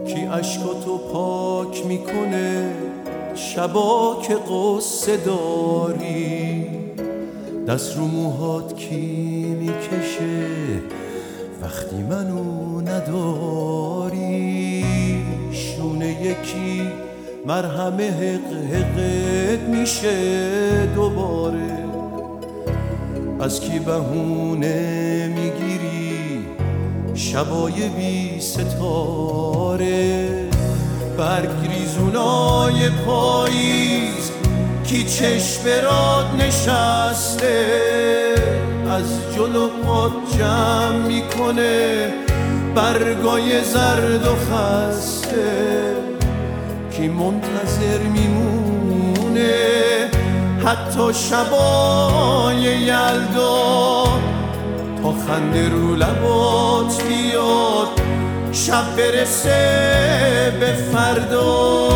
کی عشقاتو پاک میکنه شبا که قصه داری؟ دست رو موهات کی میکشه وقتی منو نداری؟ شونه یکی مرهم حقت میشه دوباره؟ از کی بهونه میگیری شبای بی ستاره؟ برگ ریزونای پاییز کی چشم راد نشسته از جلو پات جمع میکنه برگای زرد و خسته؟ کی منتظر میمونه حتی شبای یلدا تا خنده رو لبات بیاد شب برسه به فردا؟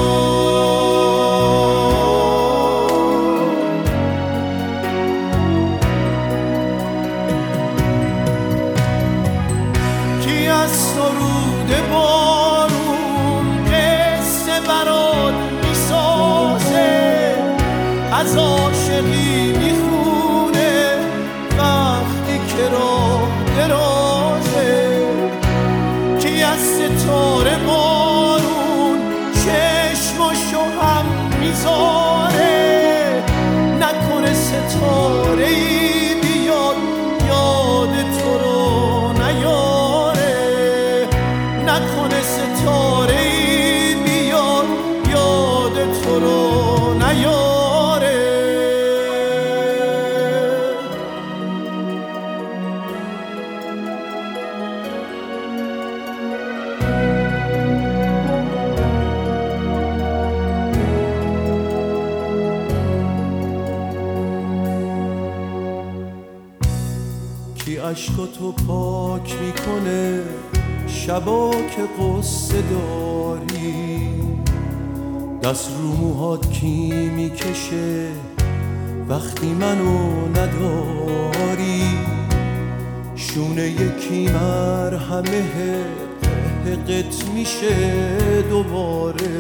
کی از سرود بارون قصه برات میسازه از عاشقی میخونه وقتی که راه درازه؟ کی از ستاره بارون چشماشو هم میذاره نکنه ستاره ای بیاد یاد تو رو نیاره؟ نکنه ستاره ای بیاد یاد تو رو نیاره؟ کی عشقاتو پاک میکنه شبا که قصه داری؟ دست رو موهات کی میکشه وقتی منو نداری؟ شونه یکی مرهم حقت میشه دوباره؟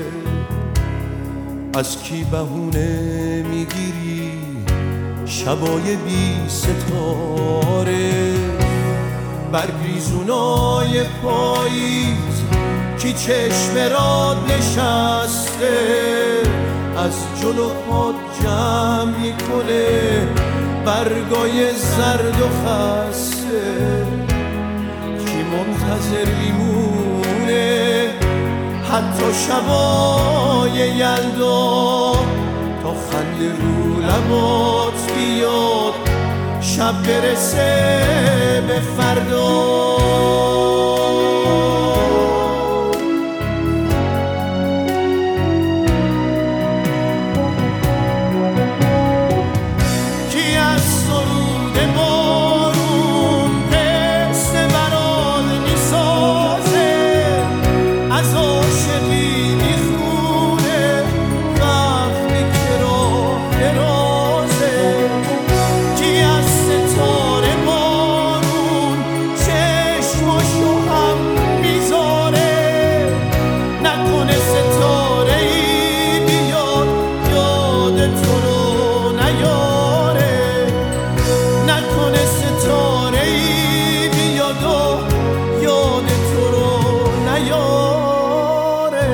از کی بهونه میگیری شبای بی ستاره؟ برگ ریزونای پاییز کی چشم راد نشسته از جلو پات جمع میکنه برگای زرد و خسته؟ کی منتظر میمونه حتی شبای یلدا تا خنده رو لبات بیاد شب برسه به فردا؟ کی از سرود بارون قصه برات میسازه از عاشقی میخونه وقتی که راه درازه؟ کی از ستاره بارون چشماشو هم میذاره نکنه ستاره ای بیاد یاد تو رو نیاره؟ نکنه ستاره ای بیاد و یاد تو رو نیاره؟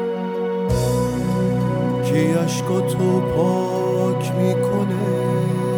کی عشقاتو پاک میکنه